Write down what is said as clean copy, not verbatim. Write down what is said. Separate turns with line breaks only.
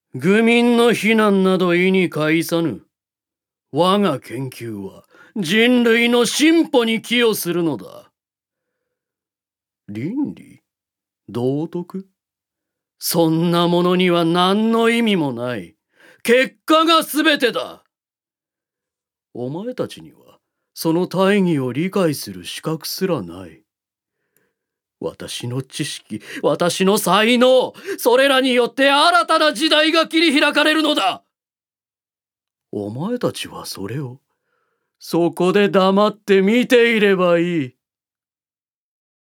愚民の非難など意に介さぬ。我が研究は人類の進歩に寄与するのだ。倫理？道徳？そんなものには何の意味もない。結果が全てだ。お前たちにはその大義を理解する資格すらない。私の知識、私の才能、それらによって新たな時代が切り開かれるのだ。お前たちはそれを、そこで黙って見ていればいい。